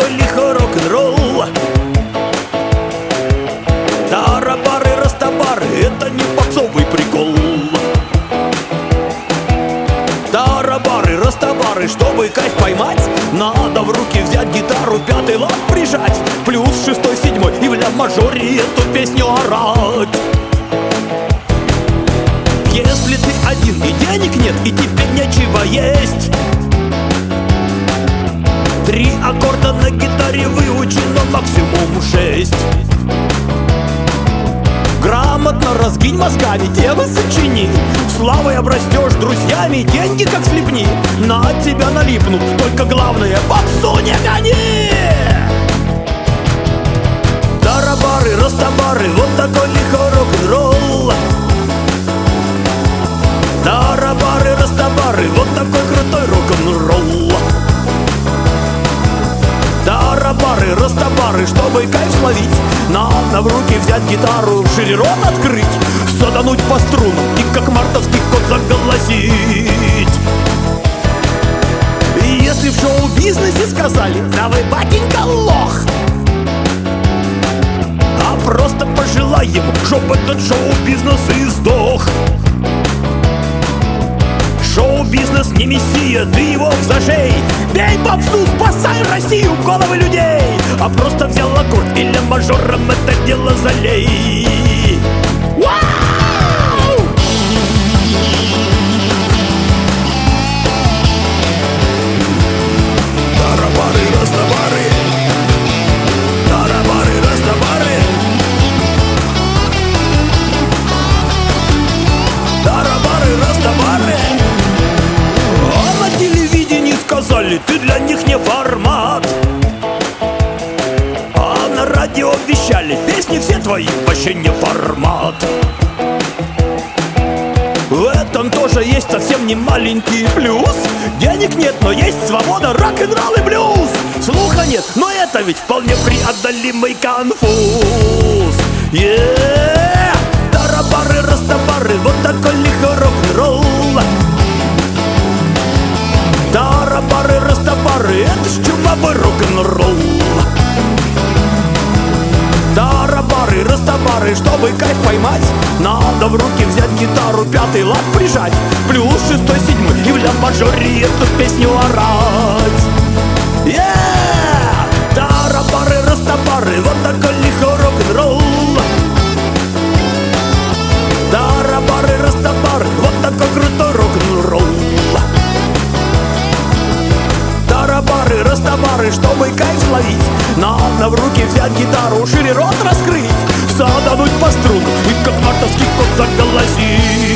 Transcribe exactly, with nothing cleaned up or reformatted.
такой лихой рок-н-ролл. Тарабары, растабары, это не попсовый прикол. Тарабары, растабары, чтобы кайф поймать, надо в руки взять гитару, пятый лад прижать, плюс шестой, седьмой и в ля-мажоре эту песню орать. Если ты один и денег нет, и тебе нечего есть, три аккорда на гитаре выучи, но максимум шесть. Грамотно разгинь мозгами, темы сочини, славой обрастешь друзьями, деньги как слепни на тебя налипнут, только главное попсу не гони. Тарабары, растабары, вот такой лихой рок-н-ролл. Тарабары, растабары, вот такой крутой рок-н-ролл. Тарабары, растабары, чтобы кайф словить, надо в руки взять гитару, шире рот открыть, садануть по струнам и как мартовский кот заголосить. И если в шоу-бизнесе сказали: да вы, батенька, лох, а просто пожелай ему, чтоб этот шоу-бизнес и сдох. Шоу-бизнес не мессия, ты его зажей, бей попсу, спасай Россию, головы людей. А просто взял аккорд и ля-мажором это дело залей. Вау! Тарабары, растабары, тарабары, растабары, тарабары, растабары. А на телевидении сказали: ты для них не формат. А на радио вещали: песни все твои вообще не формат. В этом тоже есть совсем не маленький плюс. Денег нет, но есть свобода, рок-н-ролл и блюз. Слуха нет, но это ведь вполне преодолимый конфуз. Yeah! Тарабары, растабары, вот такой лихой рок-н-ролл. Тарабары, растабары, это ж чумовой рок-н-ролл. Тарабары, растабары, чтобы кайф поймать, надо в руки взять гитару, пятый лад прижать, плюс шестой, седьмой и в ля-мажоре эту песню орать. Yeah! Тарабары, растабары, вот такой лихой рок-н-ролл. Тарабары, растабары, вот такой крутой рок-н-ролл. Тарабары, растабары, чтобы кайф словить, надо в руки взять гитару, шире рот раскрыть, садануть по струнам и как мартовский кот заголосить.